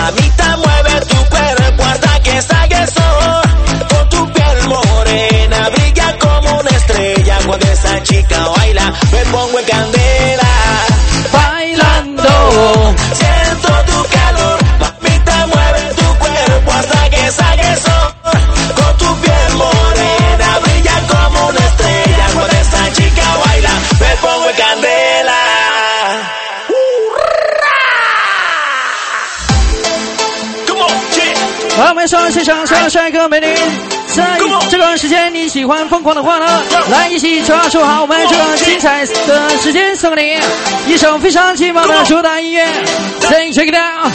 Mamita, mueve tu cuerpo hasta que salga el sol. Con tu piel morena brilla como una estrella. Cuando esa chica baila, me pongo en candela. Bailando, siento tu calor. Mamita, mueve tu cuerpo hasta que salga el sol. Con tu piel morena brilla como una estrella. Cuando esa chica baila, me pongo en candela. 我们说现场所有帅哥美女，在这个时间你喜欢疯狂的话呢，来一起抓住好我们这个精彩的时间，送给你一首非常劲爆的主打音乐 ，Say check it out。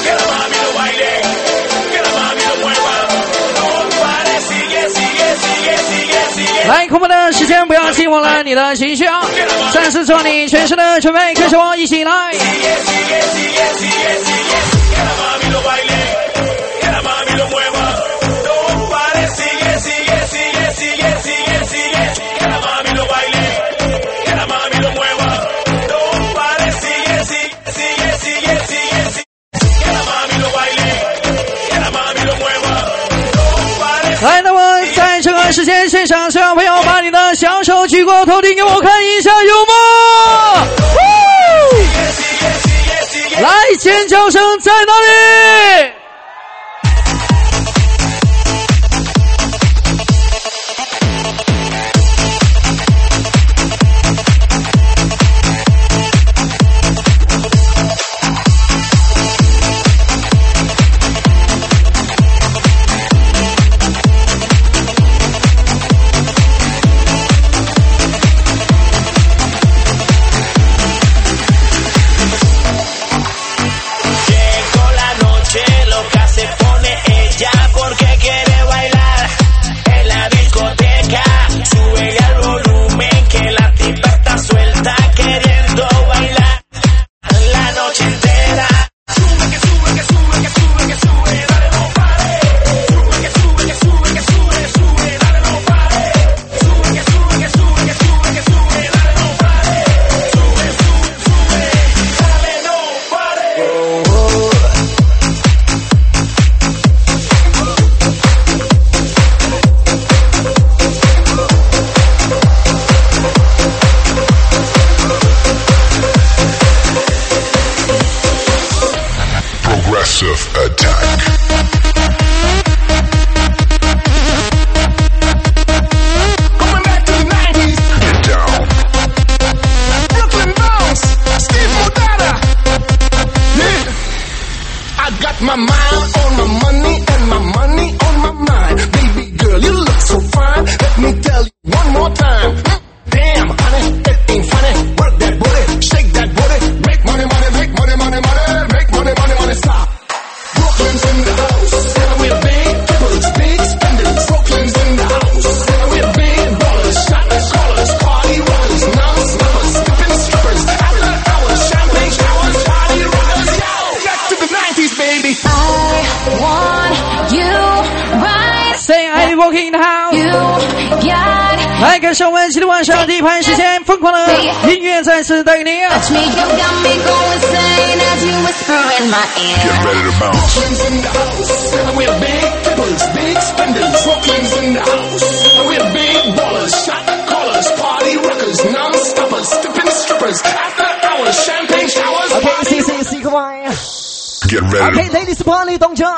来，恐怖的时间不要寂寞了你的情绪啊！再次做你全身的准备，跟着我一起来。来，那么在这个时间现场，小朋友把你的小手举过头顶，给我看一下，有吗？来，尖叫声在哪里？来，感谢我们今天晚上第一盘时间疯狂的音乐再次带给您。Okay, come on. Get ready. Okay, ladies, party, don't join.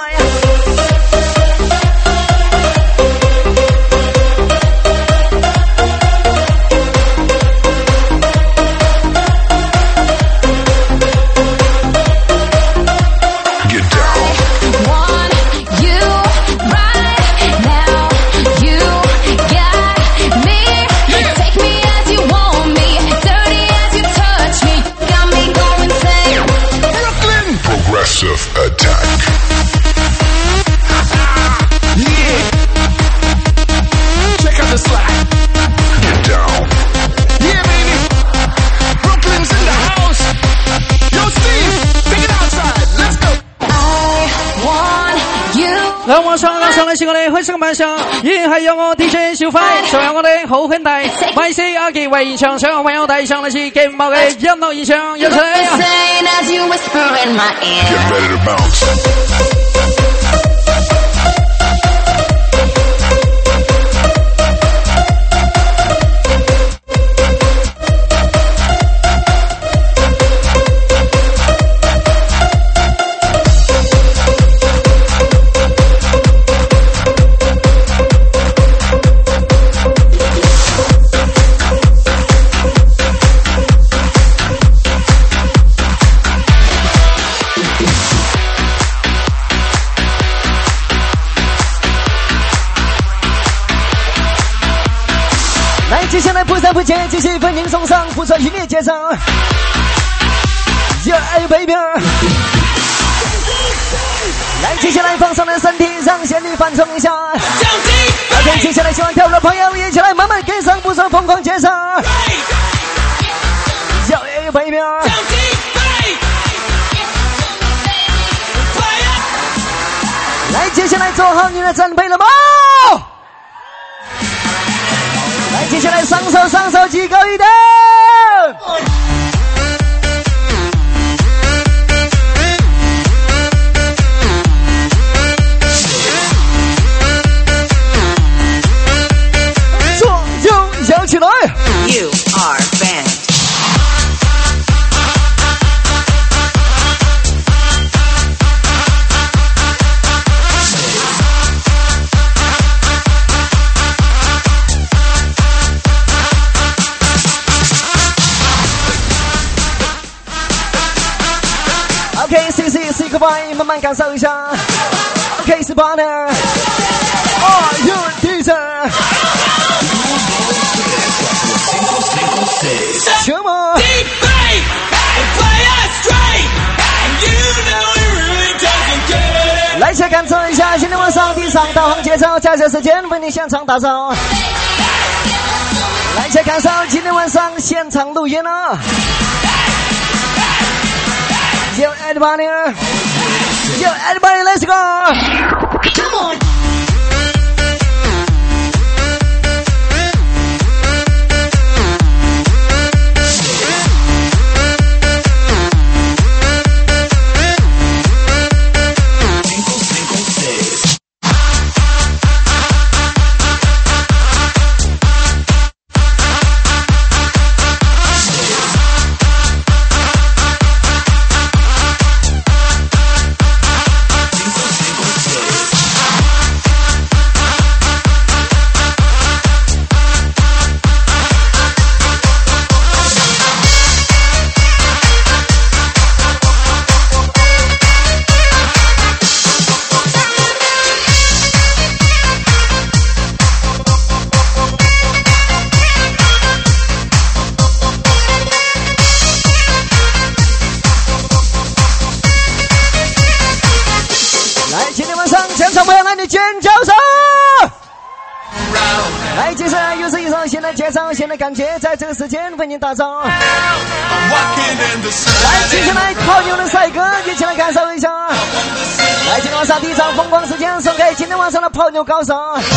Attack. Yeah. Check out the slack. Get down. Yeah, baby. Brooklyn's in the house. Yo, Steve, take it outside. Let's go. I want you. 我上来是我哋開心晚上，依然係有我 DJ 小輝，仲有我哋好兄弟米斯阿傑為現場所有朋友帶上嚟自勁爆嘅音樂現場，有請。 Get ready to bounce. 接下来不三不见，继续为您送上不错音乐介绍。Yeah, baby。来，接下来放松的身体，让旋律放松一下。OK， 接下来喜欢跳舞的朋友一起来慢慢跟上不错疯狂介绍。Yeah, baby。来，接下来做好你的准备了吗？来，接下来上手举高一点。左右摇起来。You are banned。OK，say goodbye， 慢慢感受一下。OK， partner。Are you teaser？ Come on。来，先感受一下今天晚上第3导航节奏，在这时间为你现场打造。来，先感受今天晚上现场录音啊。Yo, everybody! Yo, everybody, let's go! Come on!来，接下来又是一首新的介绍，新的感觉，在这个时间为您打造。来，接下来泡妞的帅哥，一起来感受一下。来，今天晚上第一场疯狂时间送给今天晚上的泡妞高手。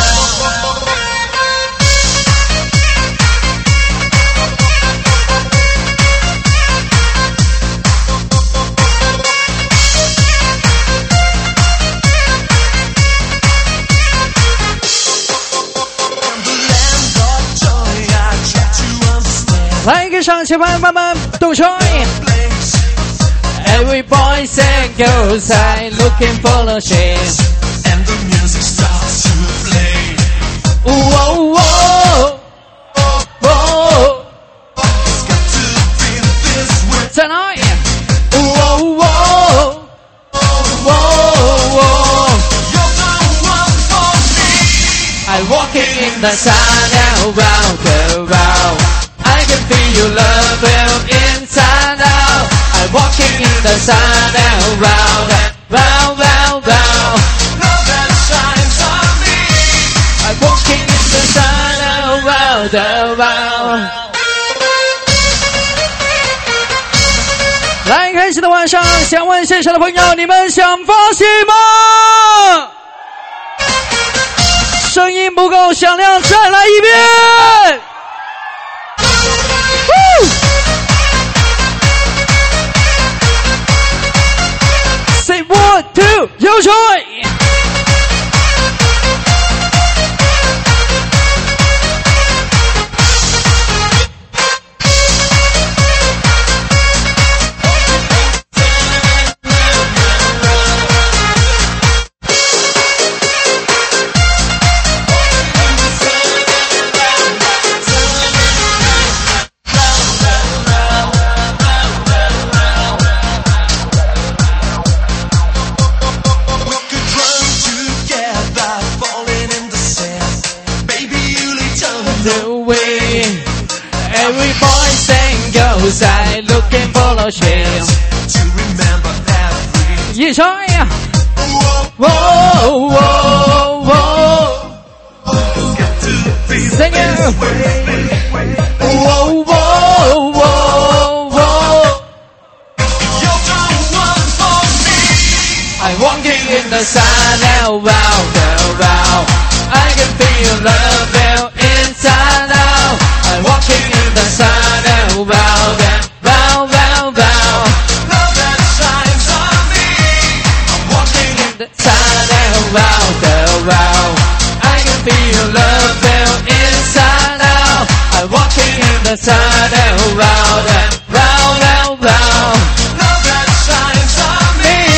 来跟上前排慢慢动手。Every boy and girls are looking for the shit, and the music starts to play. Whoa, whoa, whoa. It's got to feel this way. Tonight. Whoa, whoa, whoa. You're the one for me. I'm walking in the sun and round and round. I can feel your love inside out. I'm walking in the sun and round, round, round, round. Love that shines on me. I'm walking in the sun and round and round. 来，开始的晚上，想问现场的朋友，你们想发泄吗？ 声音不够响亮，再来一遍。Say 1, 2, 有吹。Every boy and girls are looking for a shame. Yeah, yeah. Whoa, whoa, whoa. Sing it. Whoa, whoa, whoa, whoa. I'm walking in the sun and wow. I can feel love inside out. I'm walking in the sun and wow. Love that shines on me. I'm walking in the sun and wow. I can feel love inside out. I'm walking in the sun and wow. Love that shines on me.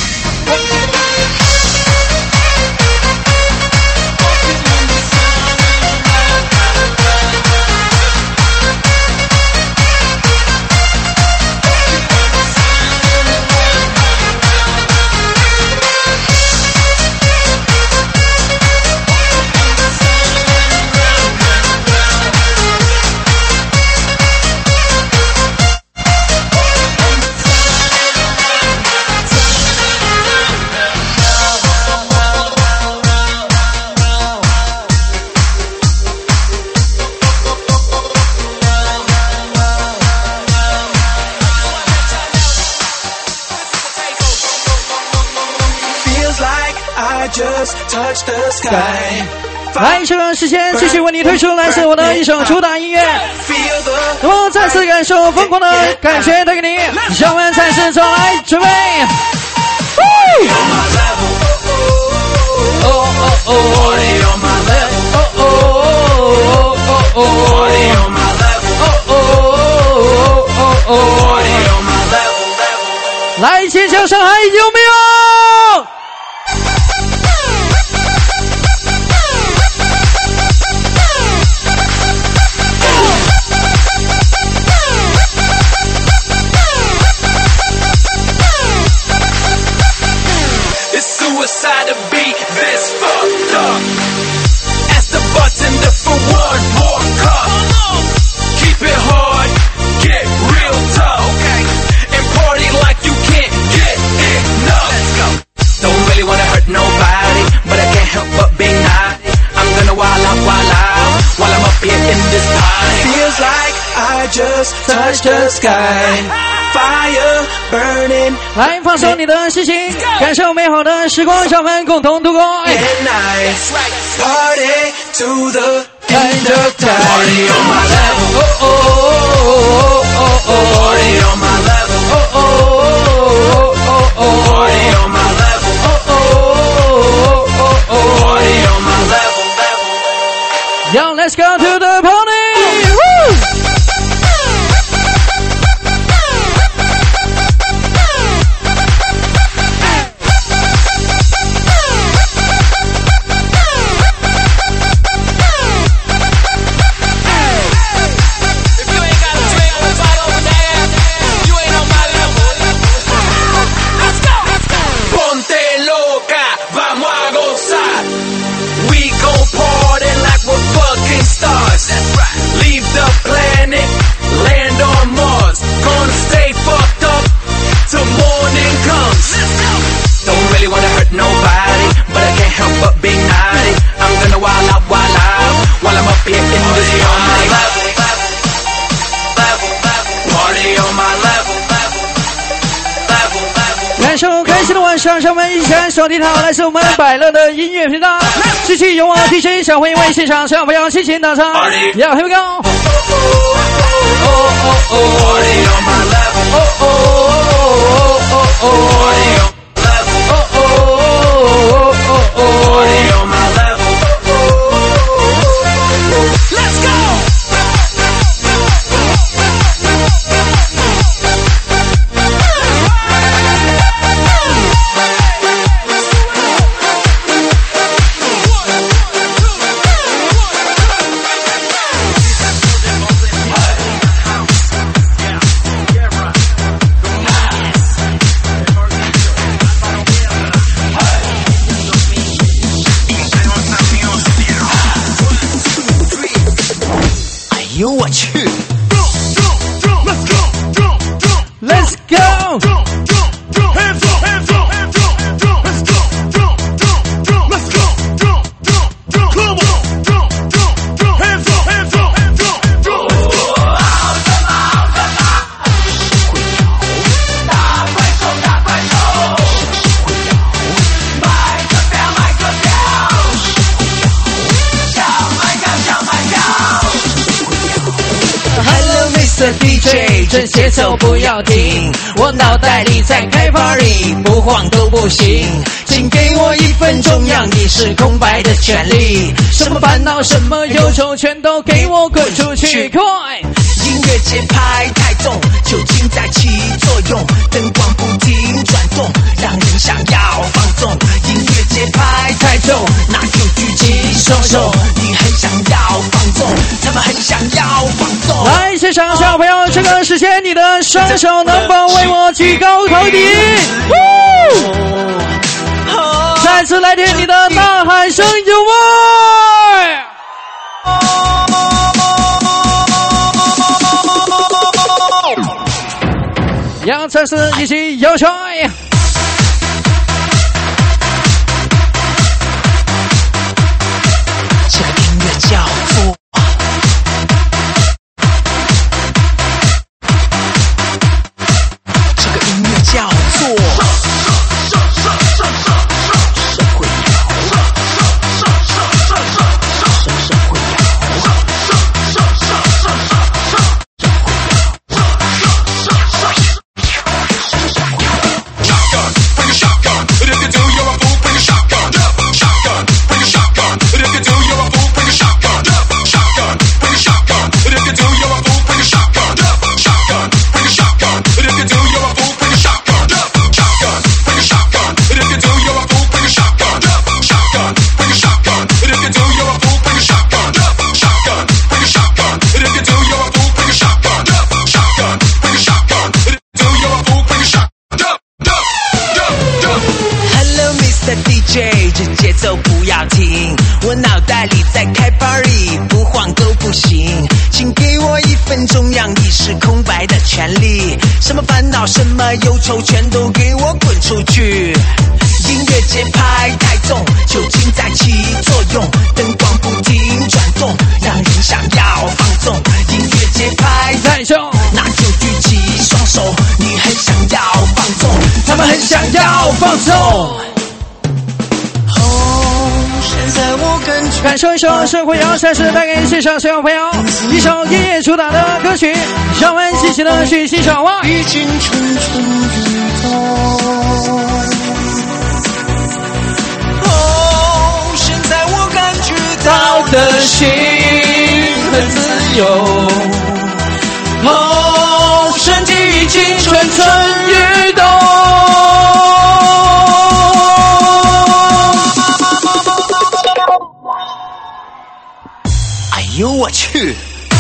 Just touch the sky. 来，这段时间继续为你推出来自我的一首主打音乐。那么再次感受疯狂的感觉带给你，让我们再次走来准备。来，尖叫声还有没有？ Suicide to be this fucked up. As the bartender for one more cup. Keep it hard, get real tough. Okay. And party like you can't get enough. Let's go. Don't really wanna hurt nobody, but I can't help but be naughty. I'm gonna wild out while I'm up here in this party. Feels like I just touched the sky. Fire burning. 来放松你的心情，感受美好的时光，让我们共同度过。 Party to the end of time. Party on my level. Oh oh oh oh oh. Party on my level. Oh oh oh oh oh. Party on my level. Oh oh oh oh. Party on my level. Yo, let's go to the party. Woo! 首开心的晚上，让我们一起来收听好，来自我们百乐的音乐频道，继续由我 DJ 小辉为现场小朋友进行打唱。Yeah, here we go. Let's go. Hands up, hands up, hands up. Let's go. Let's go. Come on. Hands up, hands up, hands up. Hello, Mr. DJ， 这节奏不要停，我脑袋里在开 party， 不晃都不行，请给我1分钟，让你是空白的权利，什么烦恼，什么忧愁，全都给我滚出去，快！ 音乐节拍太重，酒精在起作用，灯光不停转动，让人想要放纵。音乐节拍太重，那就举起双手，你很想要放纵，他们很想要放纵。 来，现场小朋友，这个时间你的双手能否为我举高头顶？再次来点你的呐喊声有味！杨测试一起摇吹。 这个音乐叫做。这个音乐叫做。这节奏不要停，我脑袋里在开 party， 不晃都不行，请给我1分钟，让意识空白的权利，什么烦恼，什么忧愁，全都给我滚出去。音乐节拍太重，酒精在起作用，灯光不停转动，让人想要放纵。音乐节拍太重，那就举起双手，你很想要放纵，他们很想要放纵。 感受一首生活摇赛事带给现场所有朋友一首夜夜主打的歌曲，让我们一起的去欣赏吧。 已经蠢蠢欲动，现在我感觉到的心很自由，身体已经蠢蠢欲动。哎呦我去！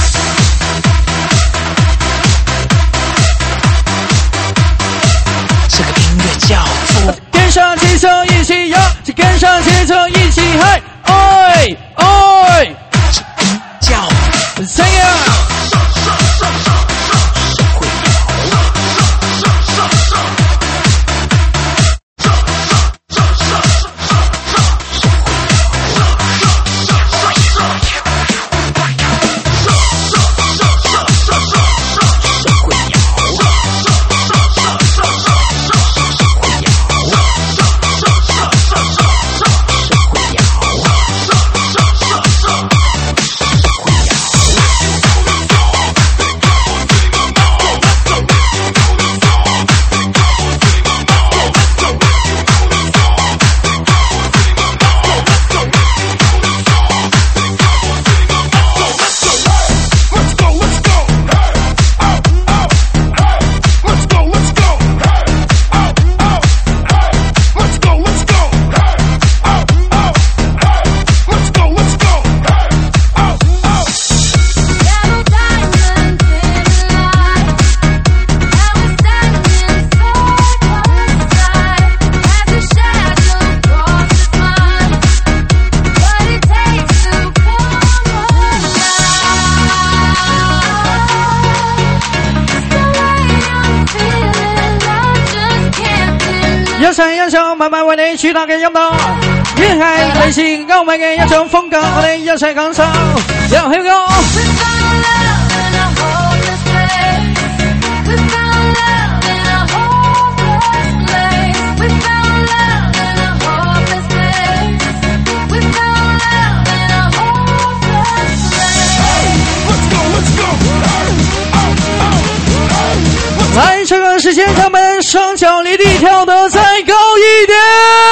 这个音乐叫做跟上节奏一起摇，跟上节奏一起嗨，哎哎， 叫怎样？ 山扬手，慢慢为你去打个拥抱。沿海内心傲慢嘅一種風格，我哋一齊感受。有香港。来，这个时间，他们双脚离地跳得再高一点。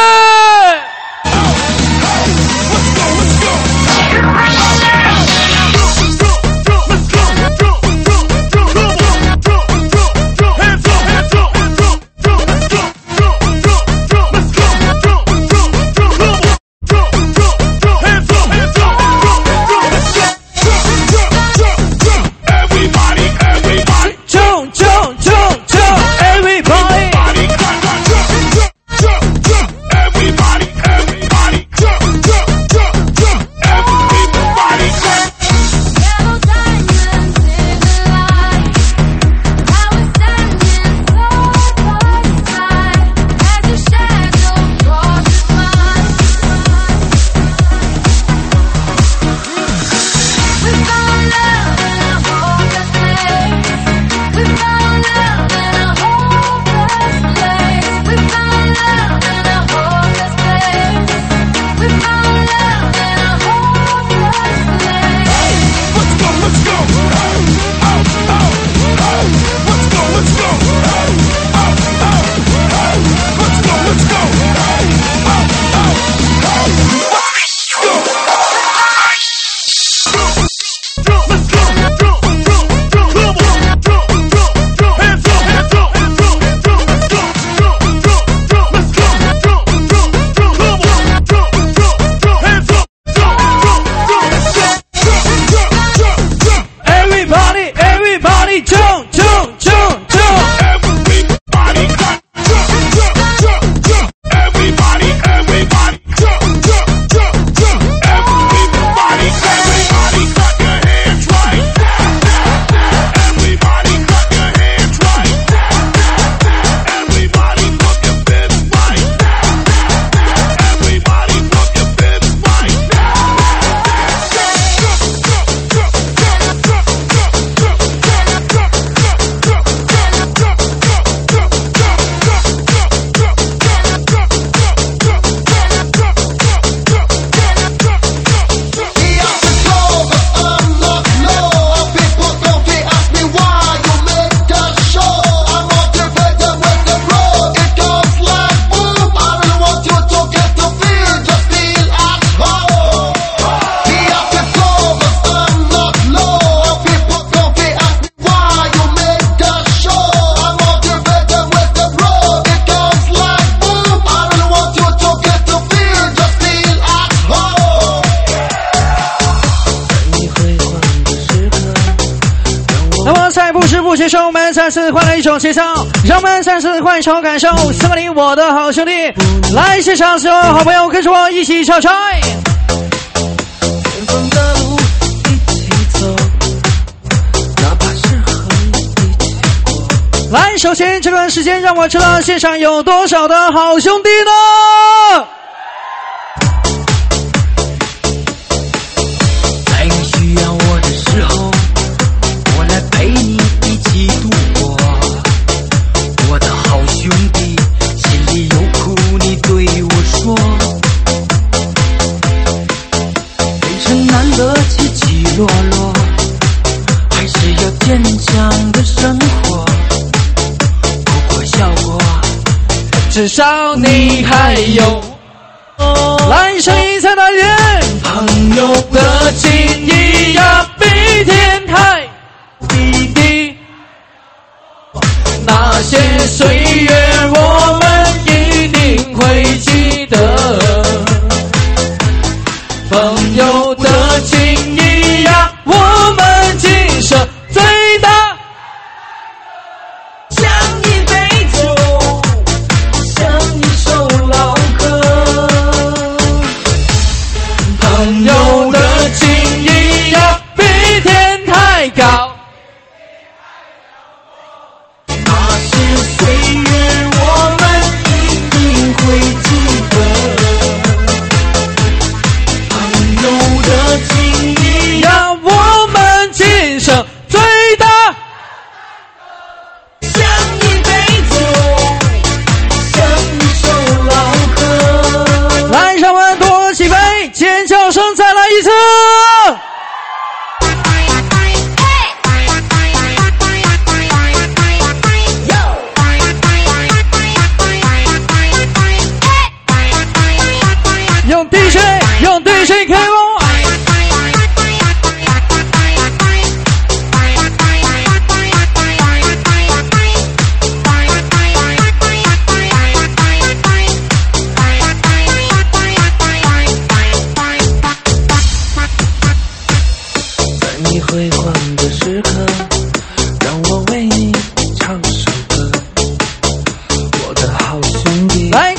不接受，我们再次换了一种节奏，让我们再次换一种感受。四个零，我的好兄弟，来现场所有好朋友跟着我一起唱唱。前方的路一起走，哪怕是和你一起过。来，首先这段时间让我知道现场有多少的好兄弟呢？ 在你需要我的时候，我来陪你一起度过。我的好兄弟，心里有苦你对我说。人生难得起起落落，还是要坚强的生活。哭过笑过， 至少你还有。来，声音再大一点。朋友的情谊呀，比天台地地。那些岁月我们一定会记得。朋友的情谊呀，我们今生最大。像一杯酒，像一首老歌。朋友的情谊呀，比天台高。 那些岁月我们一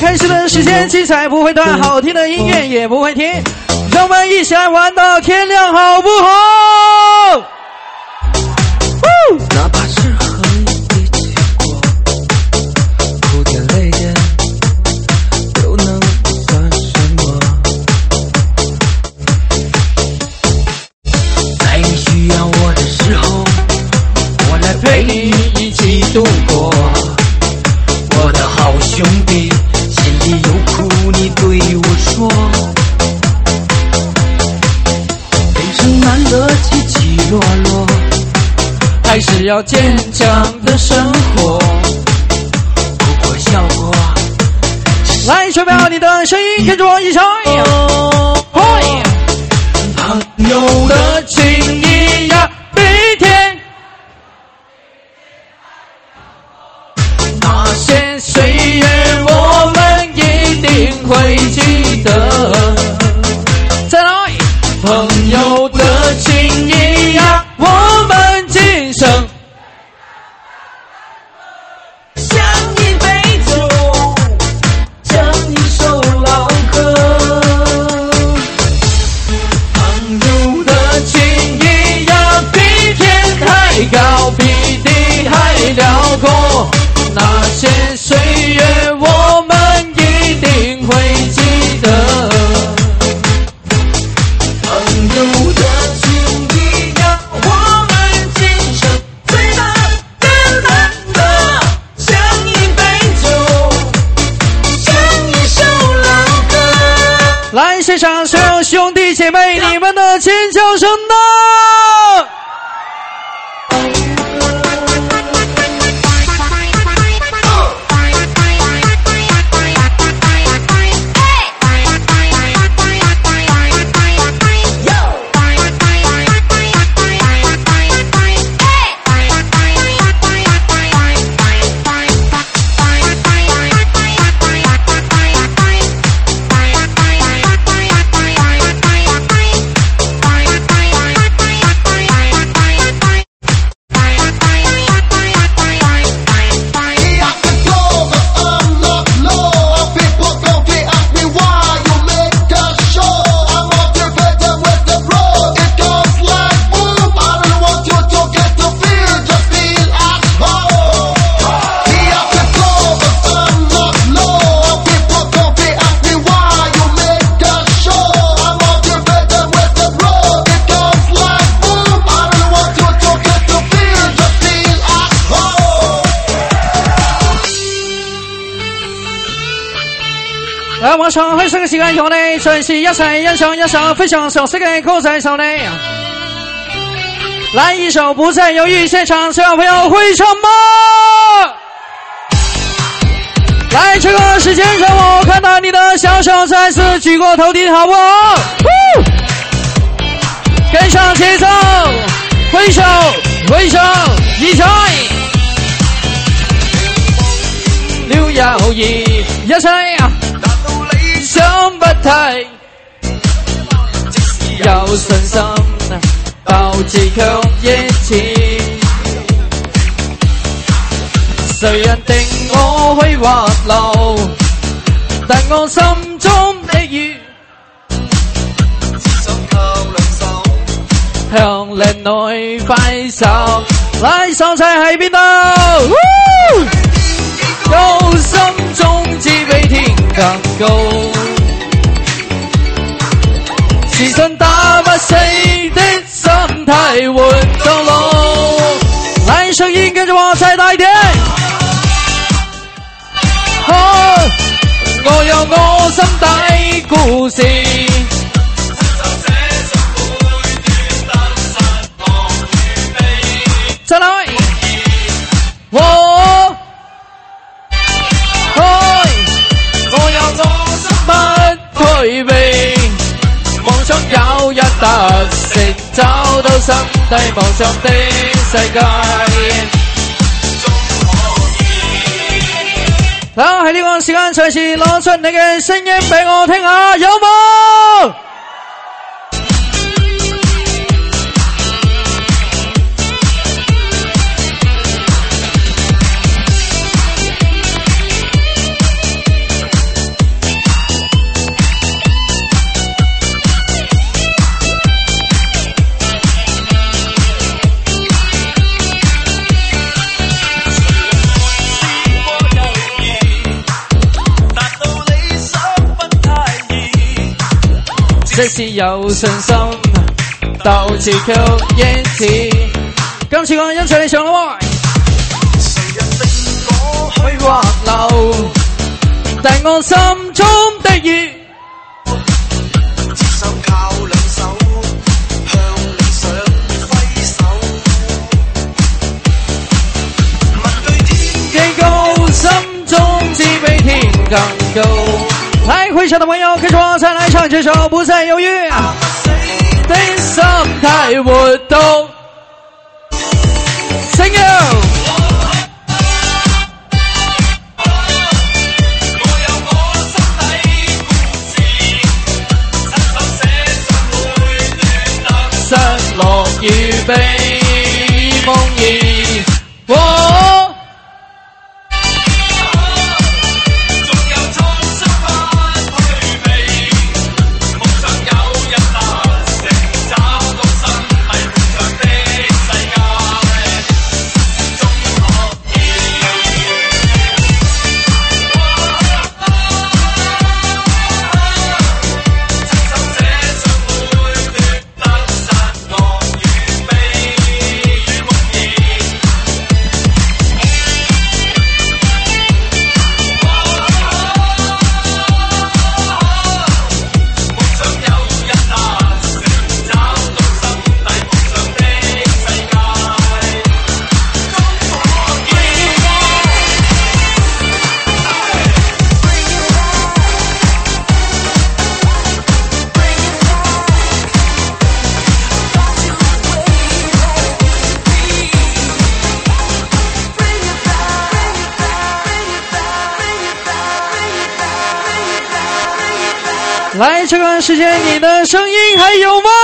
开始的时间，精彩不会断，好听的音乐也不会停，让我们一起来玩到天亮，好不好？ 哪怕是和你一起过，哭点累点，又能算什么？在你需要我的时候，我来陪你一起度过。我的好兄弟，心里有苦你对我说，人生难得起起落落，还是要坚强的生活。不过笑过， 来，手表你的声音跟着我一起。 朋友的情谊呀，比天。那些岁月我们一定会记得。 再来， 朋友的情谊呀，我们今生相依为主，将一手牢刻。朋友的情谊呀，比天还高，比地还辽阔。那些岁月我们一定会记得。朋友的情谊呀，我们今生最难更难得，相依为主，将一手牢刻。 来，现场所有兄弟姐妹，你们的尖叫声呢？来，晚上開始嘅時間，我哋隨時一齊欣賞一首非常熟悉嘅歌仔首呢。來一首不再猶豫，現場所有朋友會唱嗎？來，這個時間讓我看到你的小手再次舉過頭頂，好不好？跟上節奏，揮手揮手，一齊了友誼，一齊想不太有信心，鬥志強熱情，誰人定我去滑流？但我心中的雨，只想靠兩手向靚女揮手。來，手仔喺邊度？有心中只比天更高，自信打不死的心態活到老。來，聲音跟着我再大一點。我有我心底故事，再來，我有我心不退避，夢想有一特成，找到心底夢想的世界。好，喺呢個時間隨時攞出你嘅聲音俾我聽下，有冇？ 這是有信心，鬥志卻應此。今次我欣賞你唱啦喎，去或留，但我心中的熱。 手靠兩手，向理想揮手，問對天更高，心中只比天更高。來，會場的朋友，跟着我再來唱這首《不再猶豫》的心態活動。Thank you。預備夢兒，我仲有創新不退避，夢想有日達成，找到生係夢想的世界，終可以。親手寫上每段得失我。来，这段时间你的声音还有吗？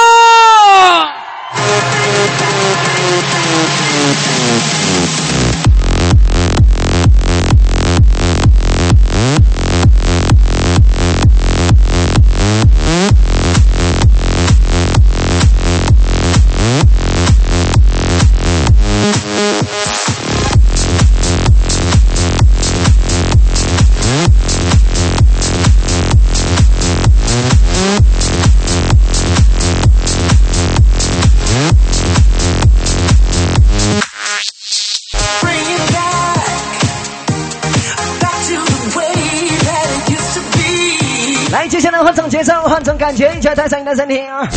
接下来换种节奏，换种感觉，一起来带上你的身体啊！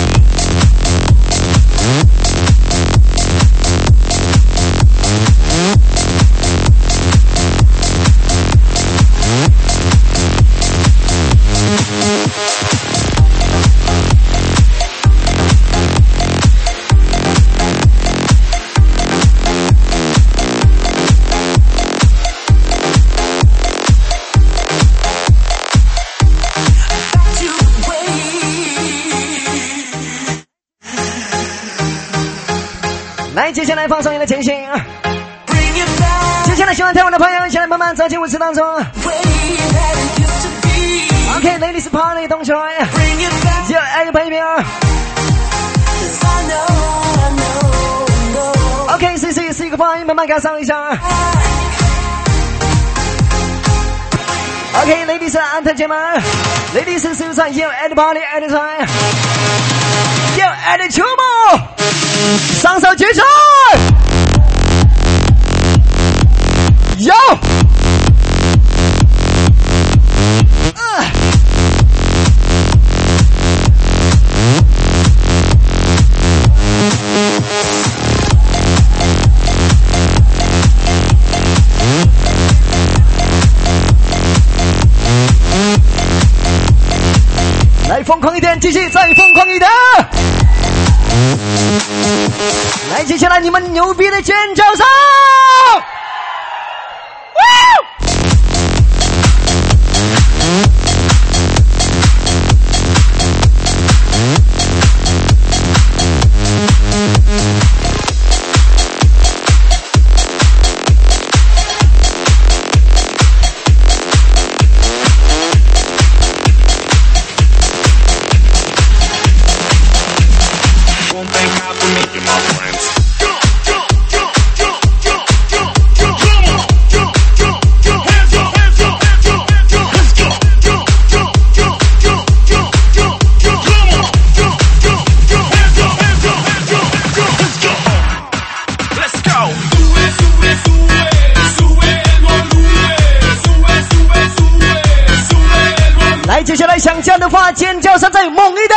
来，接下来放松你的前行。接下来喜欢跳舞的朋友，一起来慢慢走进舞池当中。OK，Ladies Party， 动起来！只有爱的 baby。OK，CC 是一个发音，慢慢给它上一下。OK，Ladies and gentlemen，Ladies 是不是有爱的 party， 爱的time， 有爱的球幕，上手举起来，有。来疯狂一点，继续再疯狂一点！来，接下来你们牛逼的尖叫声！ 来，接下来想讲的话，尖叫声再猛一点。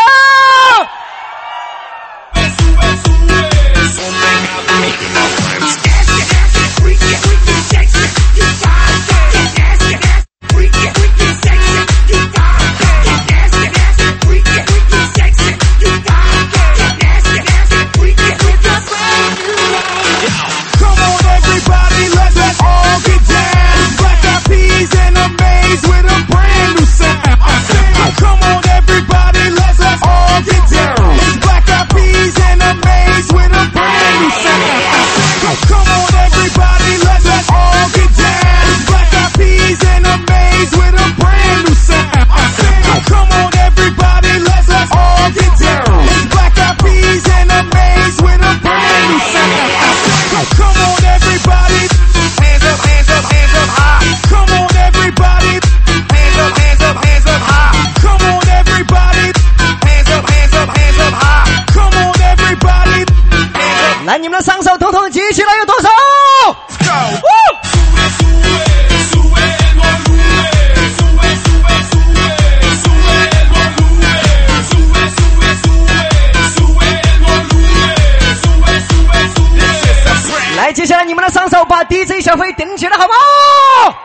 Come on, everybody, let's all get down. It's Black Eyed Peas and Amaze with a brand new sound. Come on, everybody, let's all get down. It's Black Eyed Peas and Amaze with a brand new sound. Come on, everybody, let's all get down. It's Black Eyed Peas and Amaze with a brand new sound. Come on, everybody, hands up, hands up, hands up high. Come on, everybody, hands up, hands up, hands up high. Come on, everybody, hands up, hands up, hands up high. Come on, everybody, hands up. 来，你们的双手统统举起来，有多少？ Let's go. Sube. 来，接下来你们的双手把 DJ 小飞顶起来，好不好？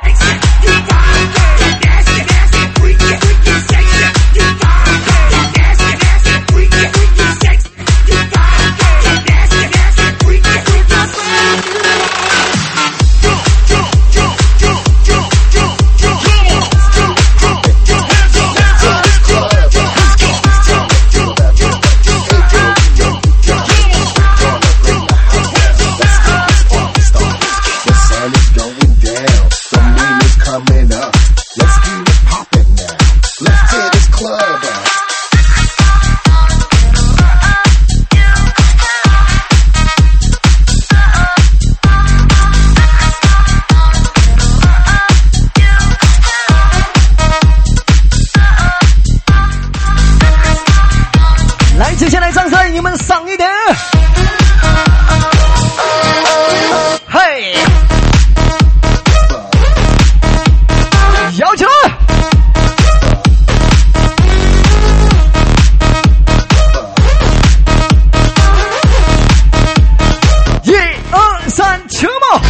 你们上一点，嘿，摇起来！1、2、3，去吧！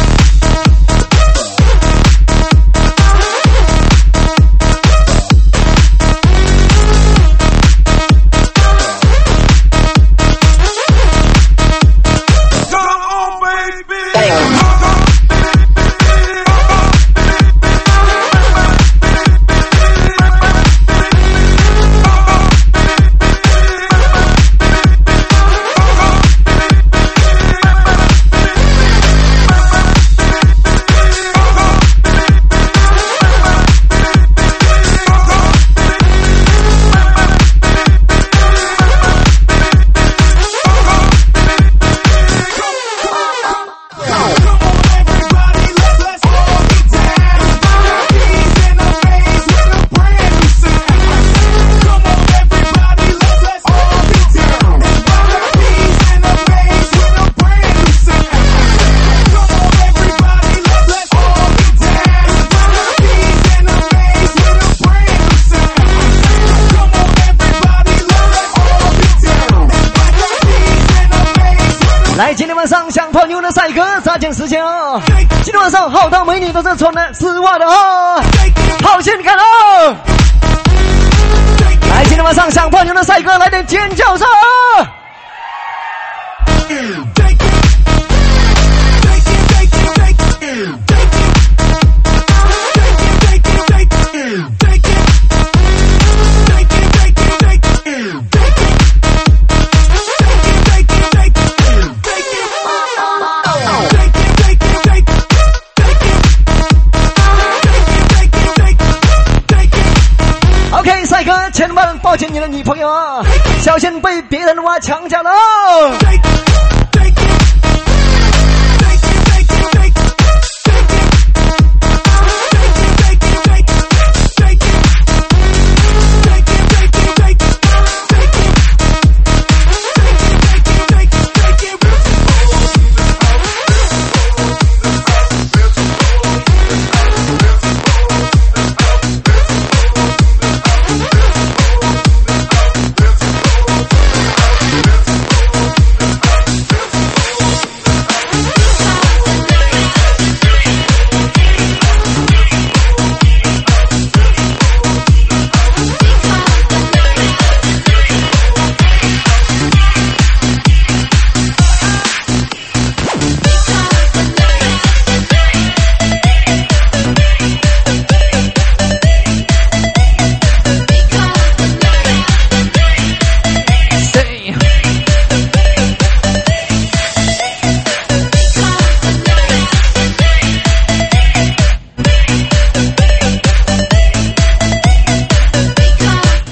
来，今天晚上想泡妞的帅哥，抓紧时间哦！今天晚上好多美女都是穿的丝袜的哦，好性感哦！来，今天晚上想泡妞的帅哥，来点尖叫声！帅哥，千万抱紧你的女朋友啊，小心被别人的娃抢走了。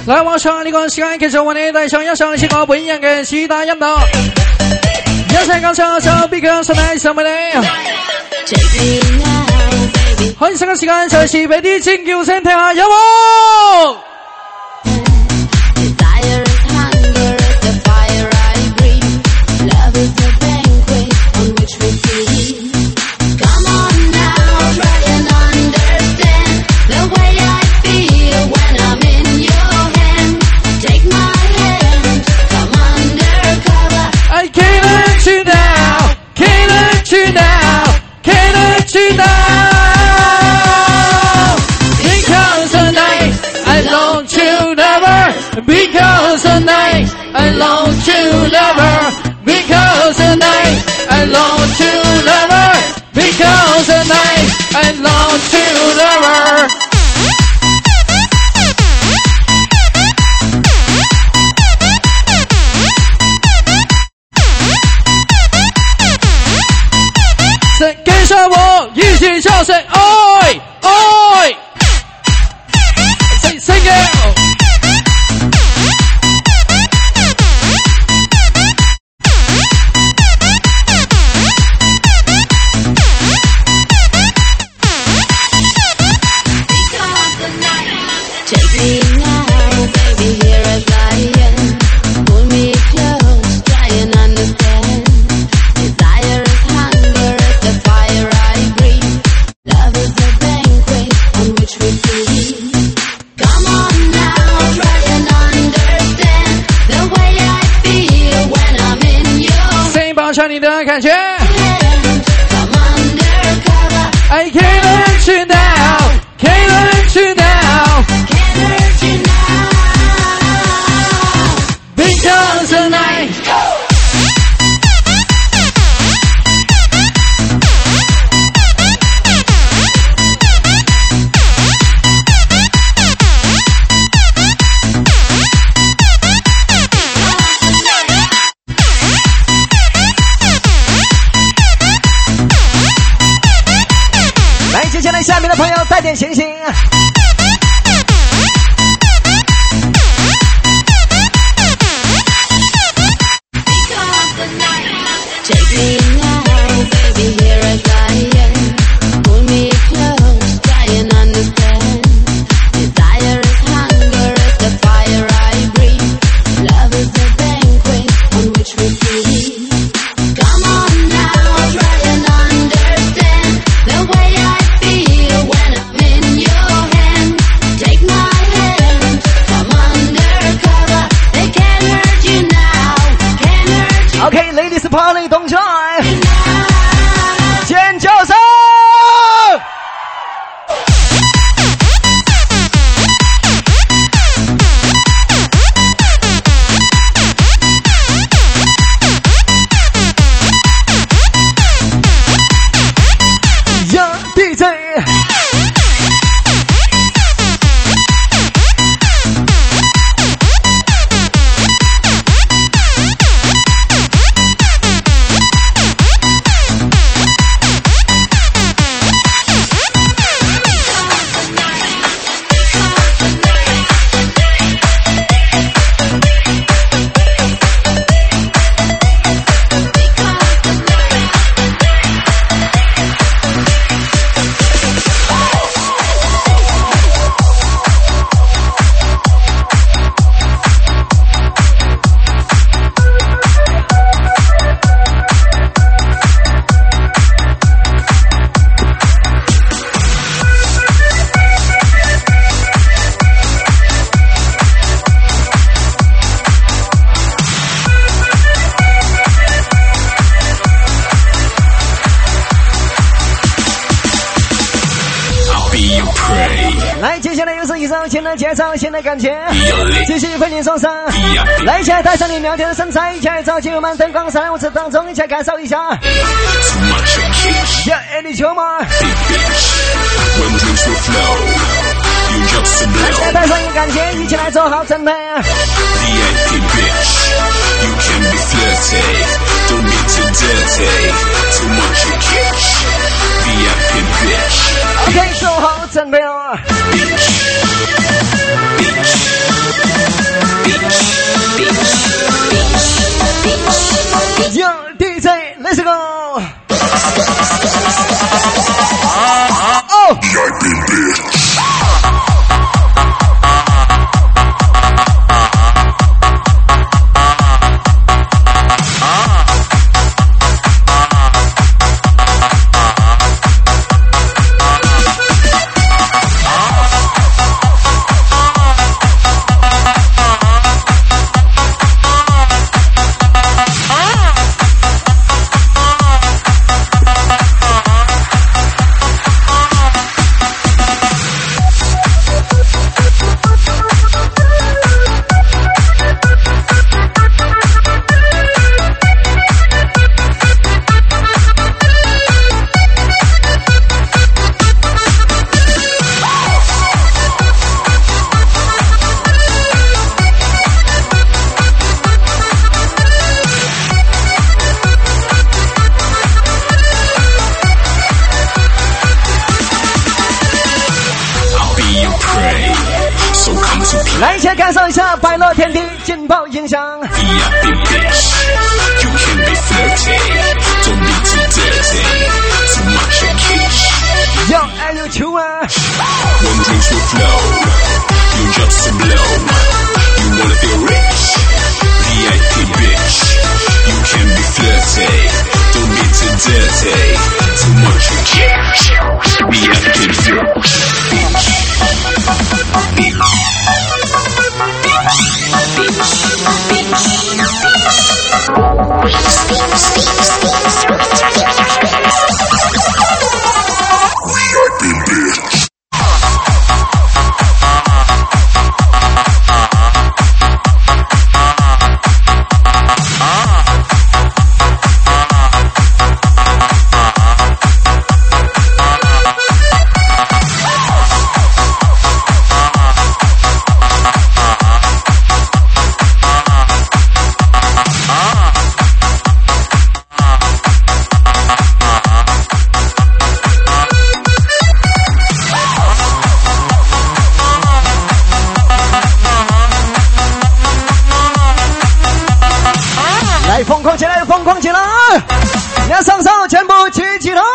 來往上呢個時間，繼續為你帶上一首呢個不一樣嘅時代音樂。一齊講唱首 Because Tonight 送俾你。可以成個時間隨時俾啲尖叫聲聽下，有冇？Because tonight I long to love her. Because tonight I long to love her. Because tonight I long to love her. Say 跟上我一起唱 Say 愛愛 Say sing it唱你的感觉 I can't let you down Can't let you down Because tonight 下面的朋友带点星星。OK，ladies party 动起来，尖叫声！呀 DJ。来，接下来又是一首新的介绍，新的感觉，继续为你送上。来，一起来带上你苗条的身材，一起来找进入满灯光闪舞池当中，一起来感受一下。呀，爱你球吗？来，一起来带上你感觉，一起来做好准备。OK， 做好准备了。 Yo DJ Let's go 哦 来，一起来感受一下百乐天地劲爆音响。Yo, and you too, When drinks will flow, you just so blow. You wanna feel rich? VIP bitch. You can be flirty, don't be too dirty. Too much you cash. VIP bitch. 疯狂起来，疯狂起来！你要双手全部举起来！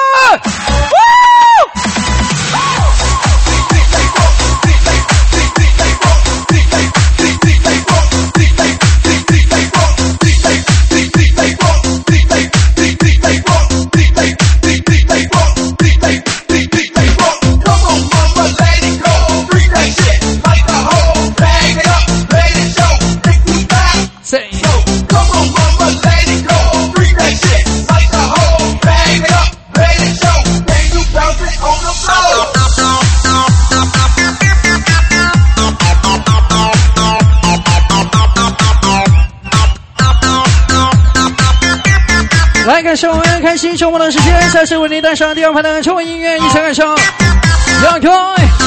来感受我们开心周末的时间，下次为您带上第二盘的中文音乐，一起感受。让开。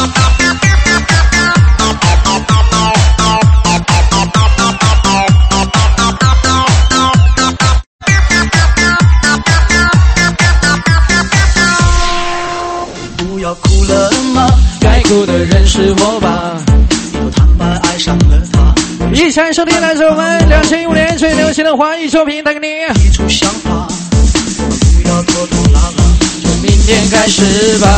不要哭了吗？ 该哭的人是我吧。 我坦白爱上了他。 一起来收听来自我们2015年最流行的华语作品，带给你一种想法，不要拖拖拉拉， 从明天开始吧。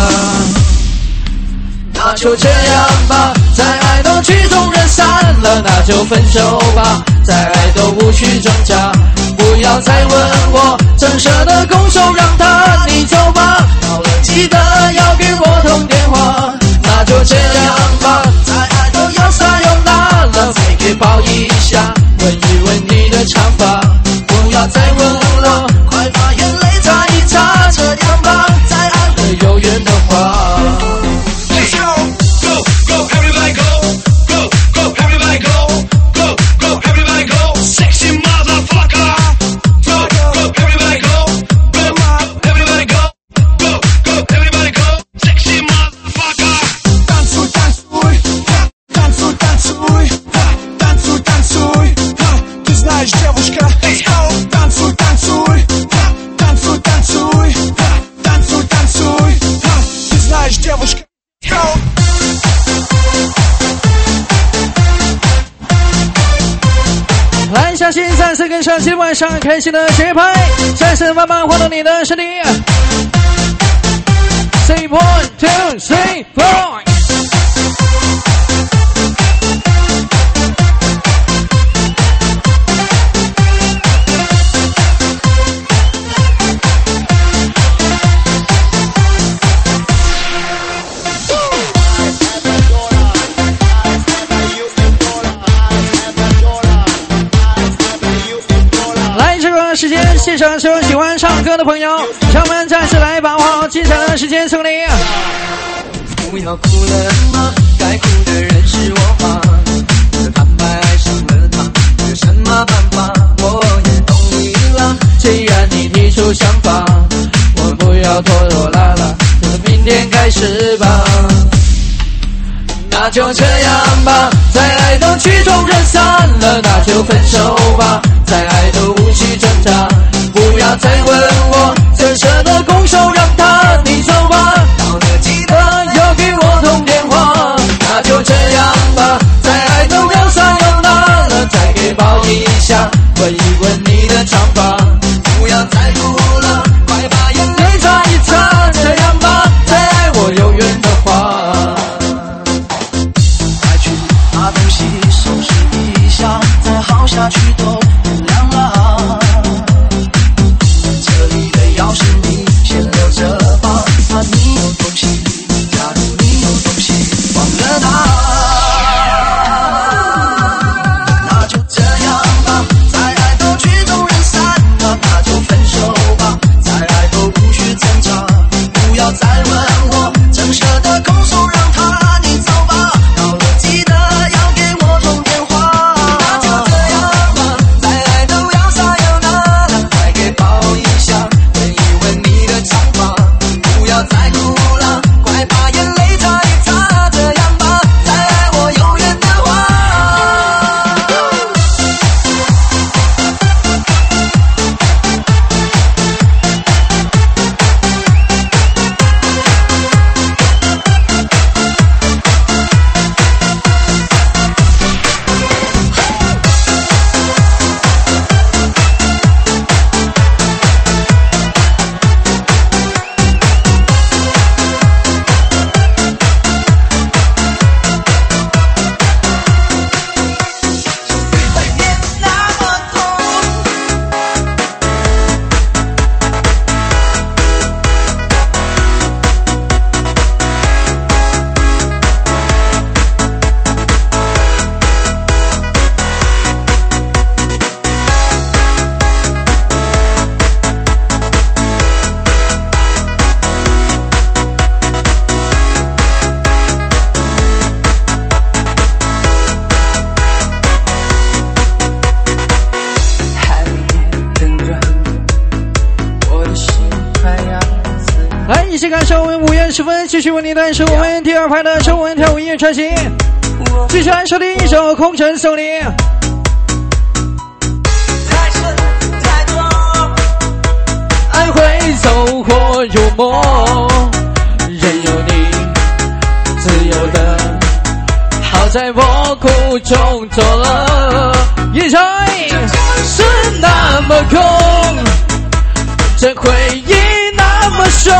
那就这样吧，在爱的曲终人散了，那就分手吧，在爱都无需挣扎，不要再问我，真舍得拱手让他你走吧，到了记得要给我通电话。那就这样吧，在爱都要撒又拉了，飞给抱一下，闻一闻你的长发，不要再问了，快把眼泪擦一擦，这样吧，在爱的有缘的话。 相信再次跟上今晚上开心的节拍，再次慢慢活动你的身体。3 1 2 3 4。 时间线上所有喜欢唱歌的朋友，让我们再次来把握好精彩的时间送你。 不要哭了吗？该哭的人是我吗？坦白爱上了他，有什么办法？我也懂你了。 既然你提出想法，我们不要拖拖拉拉，从明天开始吧。那就这样吧，在爱的曲终人散了，那就分手吧。在爱的无需挣扎，不要再问我，怎舍得拱手让他，你走吧。到了记得要给我通电话。那就这样吧，在爱都要散要哪了，再给抱一下，吻一吻你的长发。不要再哭了，快把眼泪擦一擦。这样吧，再爱我永远的话。 快去把东西收拾一下，再耗下去都不亮了。这里的钥匙你先留着吧，怕你有东西，假如你有东西忘了它。那就这样吧，在爱都曲终人散了，那就分手吧。在爱都无需挣扎，不要再问我，怎舍得空手让他，你走吧。到了记得要给我通电话。那就这样吧，在爱都要撒要那了，快给抱一下，吻一吻你的长发。不要再哭了，快把眼泪擦一擦。这样吧，再爱我永远的话。 来，一起感受我们5月10分继续为你带是我们第2排的中文跳舞音乐传奇，继续来收听一首《空城送你》。爱会走火入魔，任由你自由的，好在我苦中作乐。一生是那么空，这回忆那么凶。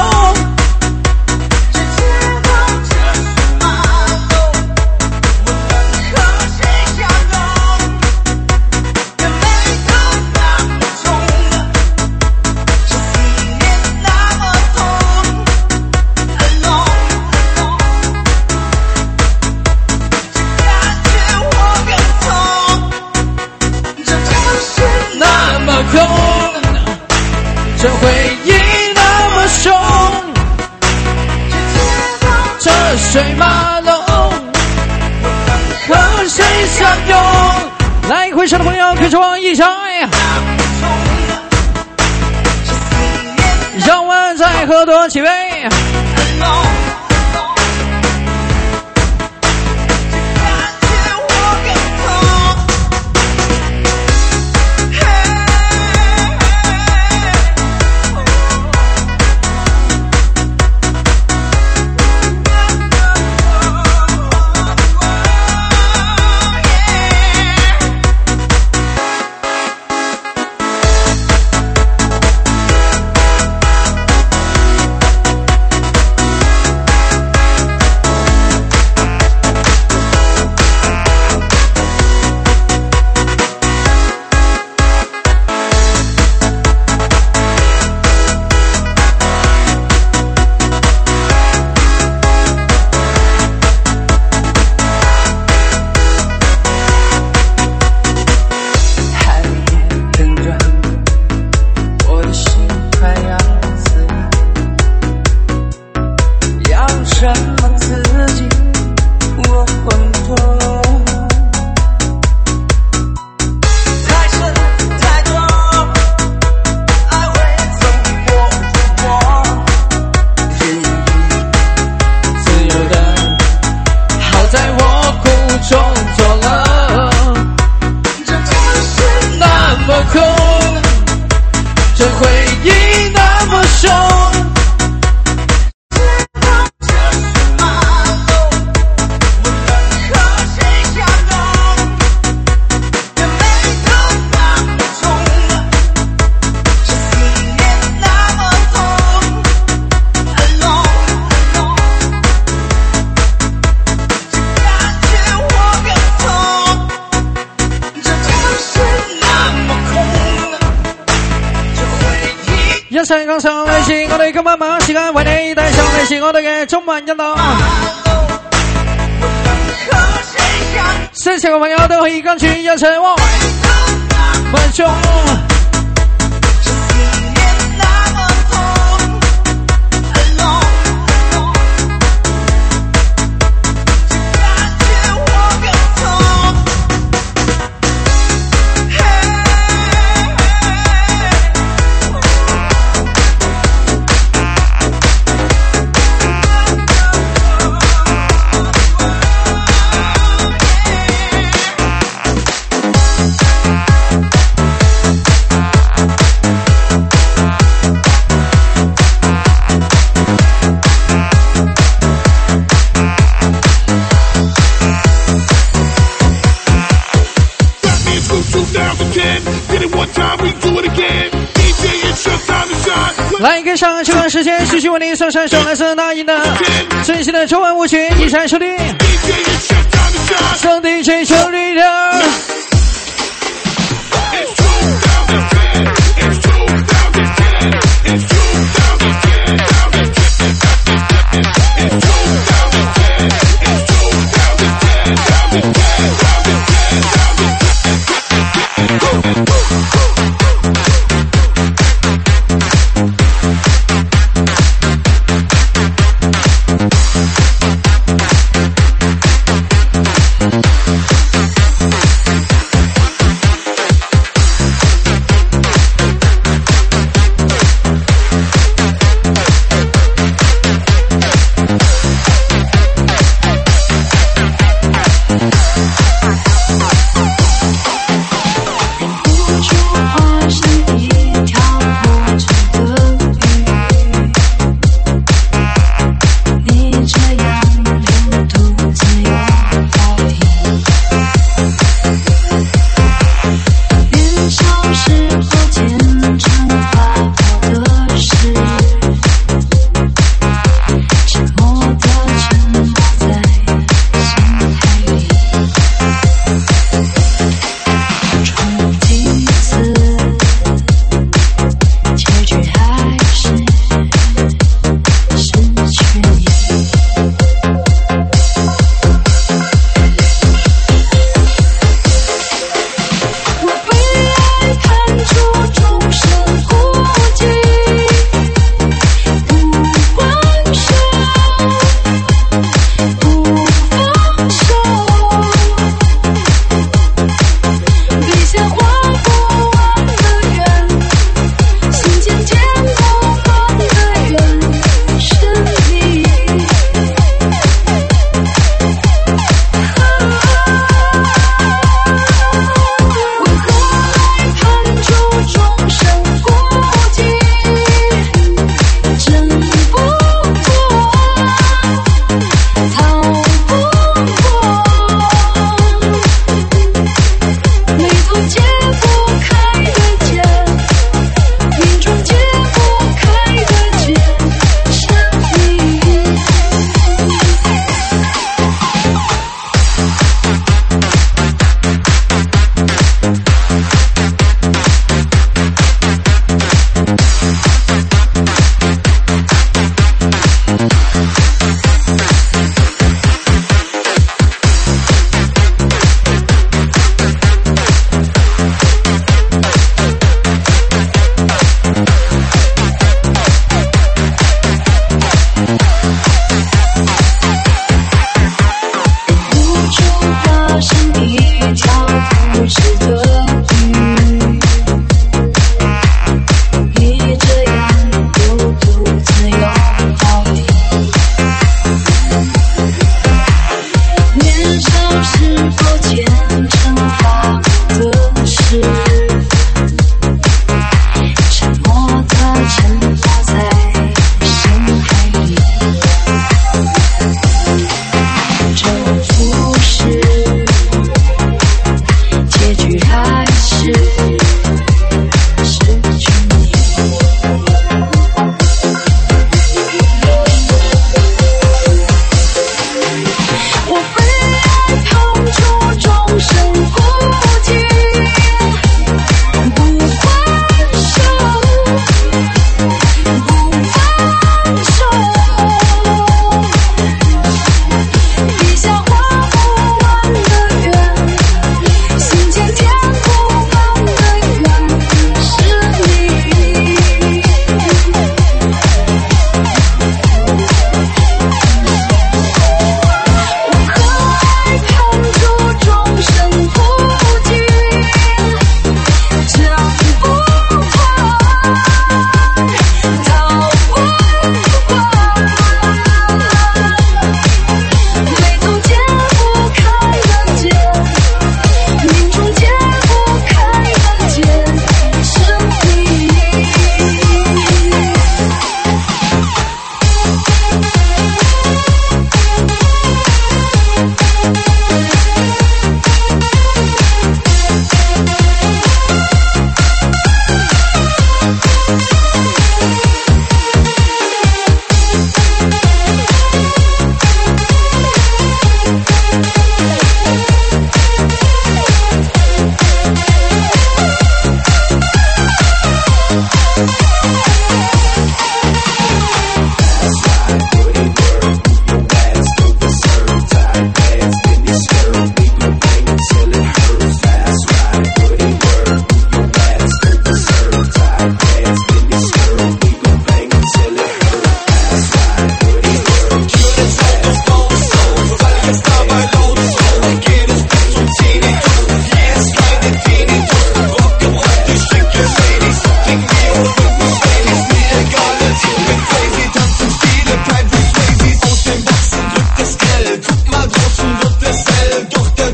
这回忆那么凶，车水马龙，和谁相拥？来，会场的朋友可以往一上，让我们再喝多几杯。 空，这回忆那么重。一世講上嚟是我哋今晚晚時間為你帶上嚟是我哋嘅中文音樂。識唱嘅朋友都可以跟住一齊喎，分鐘。来跟上这段时间，继续为你送上首来自那英的最新的中文舞曲，一起来收听。送 DJ 球里的。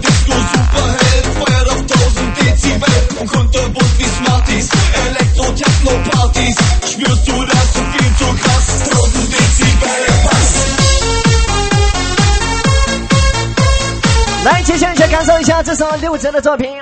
bist nur Superheld, feuert auf 1000 Dezibel und kunterbunt wie Smarties, Elektro-Techno-Partys, spürst du das so viel zu krass, 1000 Dezibel, Bass. 来，接下来感受一下这首刘哲的作品。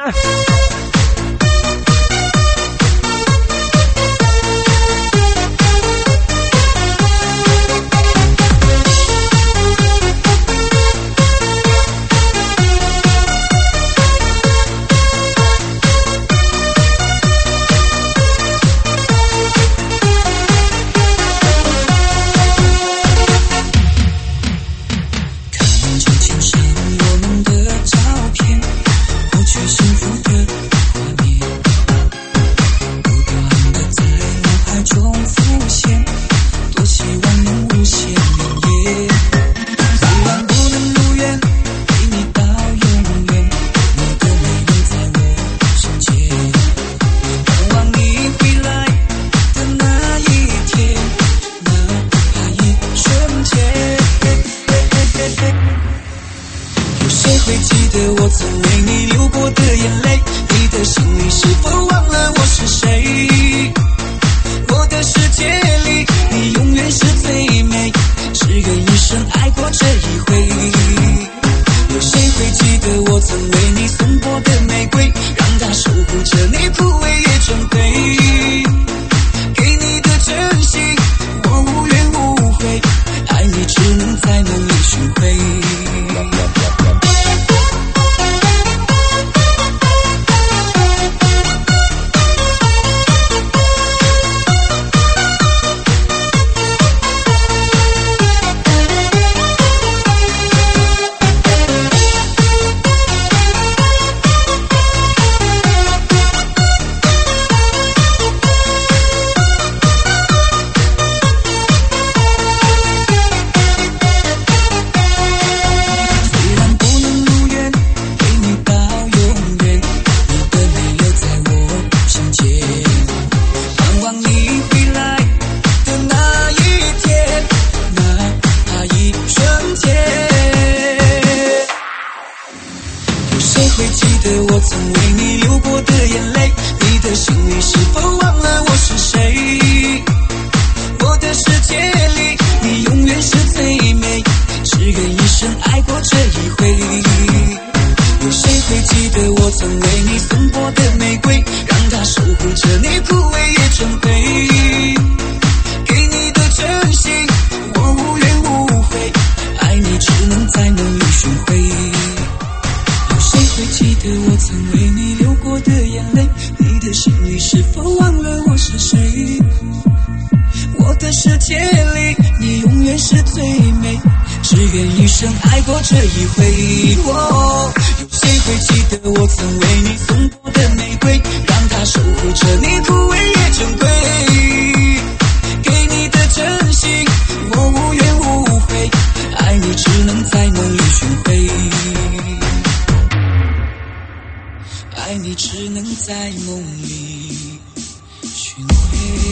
爱你只能在梦里寻回。